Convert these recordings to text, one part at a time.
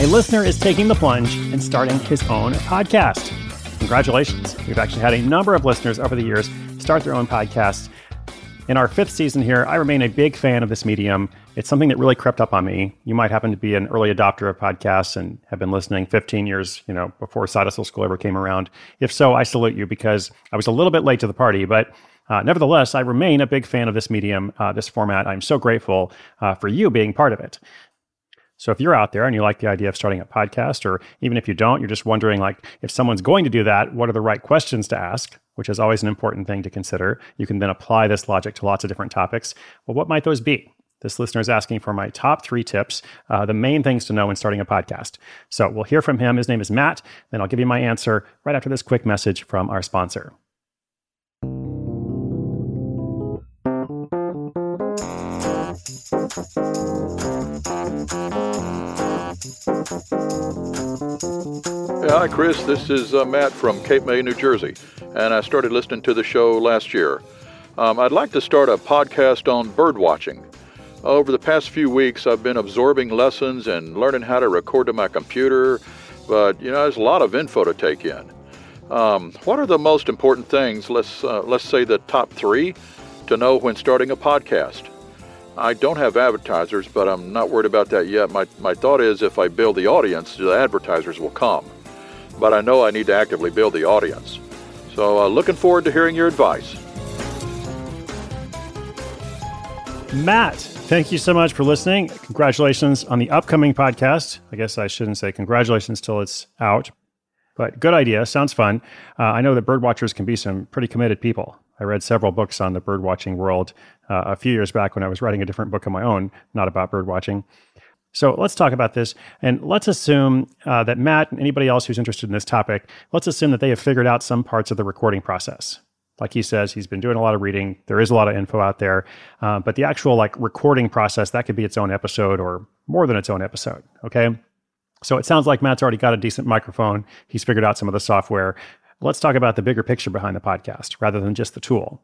A listener is taking the plunge and starting his own podcast. Congratulations. We've actually had a number of listeners over the years start their own podcasts. In our 5th season here, I remain a big fan of this medium. It's something that really crept up on me. You might happen to be an early adopter of podcasts and have been listening 15 years, before Side Hustle School ever came around. If so, I salute you because I was a little bit late to the party, but nevertheless, I remain a big fan of this medium, this format. I'm so grateful for you being part of it. So if you're out there and you like the idea of starting a podcast, or even if you don't, you're just wondering, if someone's going to do that, what are the right questions to ask, which is always an important thing to consider. You can then apply this logic to lots of different topics. Well, what might those be? This listener is asking for my top 3 tips, the main things to know when starting a podcast. So we'll hear from him. His name is Matt. Then I'll give you my answer right after this quick message from our sponsor. Hi, Chris. This is Matt from Cape May, New Jersey, and I started listening to the show last year. I'd like to start a podcast on bird watching. Over the past few weeks, I've been absorbing lessons and learning how to record to my computer, but, there's a lot of info to take in. What are the most important things, let's say the top 3, to know when starting a podcast? I don't have advertisers, but I'm not worried about that yet. My thought is if I build the audience, the advertisers will come. But I know I need to actively build the audience. So looking forward to hearing your advice. Matt, thank you so much for listening. Congratulations on the upcoming podcast. I guess I shouldn't say congratulations till it's out, but good idea. Sounds fun. I know that bird watchers can be some pretty committed people. I read several books on the bird watching world a few years back when I was writing a different book of my own, not about bird watching. So let's talk about this, and let's assume that Matt and anybody else who's interested in this topic, let's assume that they have figured out some parts of the recording process. Like he says, he's been doing a lot of reading. There is a lot of info out there, but the actual recording process, that could be its own episode or more than its own episode, okay? So it sounds like Matt's already got a decent microphone. He's figured out some of the software. Let's talk about the bigger picture behind the podcast rather than just the tool.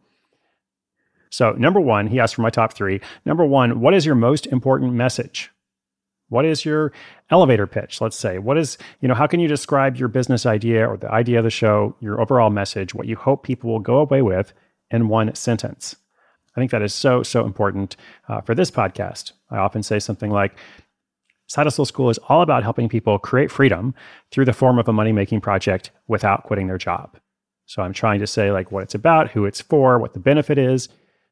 So number 1, he asked for my top 3. Number 1, what is your most important message? What is your elevator pitch, let's say? What is, how can you describe your business idea or the idea of the show, your overall message, what you hope people will go away with in one sentence? I think that is so, so important for this podcast. I often say something like, Side Hustle School is all about helping people create freedom through the form of a money-making project without quitting their job. So I'm trying to say what it's about, who it's for, what the benefit is.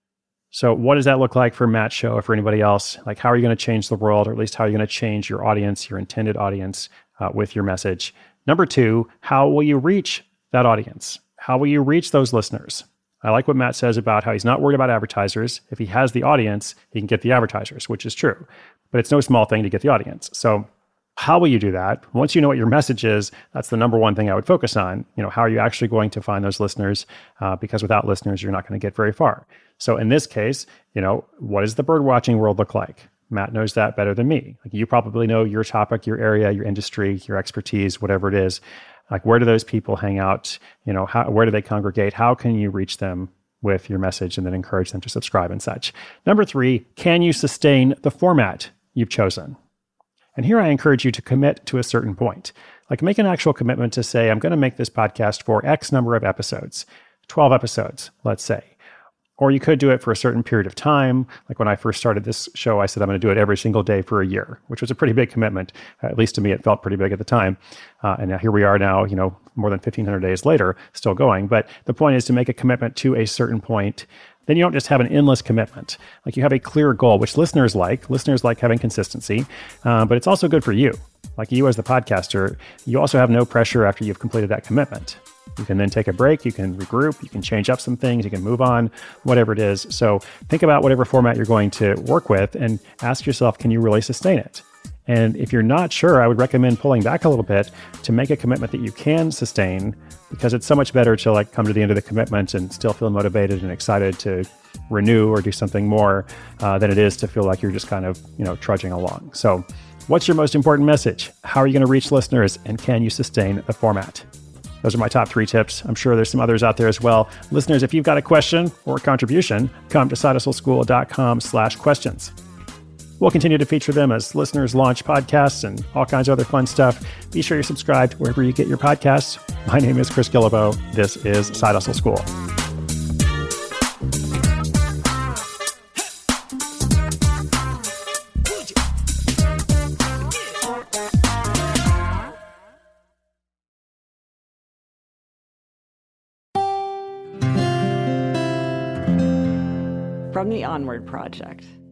So what does that look like for Matt's show or for anybody else? How are you going to change the world, or at least how are you going to change your audience, your intended audience with your message? Number 2, how will you reach that audience? How will you reach those listeners? I like what Matt says about how he's not worried about advertisers. If he has the audience, he can get the advertisers, which is true. But it's no small thing to get the audience. So how will you do that? Once you know what your message is, that's the number 1 thing I would focus on. How are you actually going to find those listeners? Because without listeners, you're not going to get very far. So in this case, what does the bird watching world look like? Matt knows that better than me. You probably know your topic, your area, your industry, your expertise, whatever it is. Where do those people hang out? Where do they congregate? How can you reach them with your message and then encourage them to subscribe and such? Number 3, can you sustain the format you've chosen? And here I encourage you to commit to a certain point. Make an actual commitment to say, I'm going to make this podcast for X number of episodes, 12 episodes, let's say. Or you could do it for a certain period of time. When I first started this show, I said I'm going to do it every single day for a year, which was a pretty big commitment. At least to me, it felt pretty big at the time. And now here we are now, more than 1,500 days later, still going. But the point is to make a commitment to a certain point. Then you don't just have an endless commitment. You have a clear goal, which listeners like. Listeners like having consistency, but it's also good for you. You as the podcaster, you also have no pressure after you've completed that commitment. You can then take a break, you can regroup, you can change up some things, you can move on, whatever it is. So think about whatever format you're going to work with and ask yourself, can you really sustain it? And if you're not sure, I would recommend pulling back a little bit to make a commitment that you can sustain, because it's so much better to come to the end of the commitment and still feel motivated and excited to renew or do something more than it is to feel like you're just kind of, trudging along. So what's your most important message? How are you going to reach listeners? And can you sustain the format? Those are my top 3 tips. I'm sure there's some others out there as well. Listeners, if you've got a question or a contribution, come to sidehustleschool.com/questions. We'll continue to feature them as listeners launch podcasts and all kinds of other fun stuff. Be sure you're subscribed wherever you get your podcasts. My name is Chris Guillebeau. This is Side Hustle School. From the Onward Project.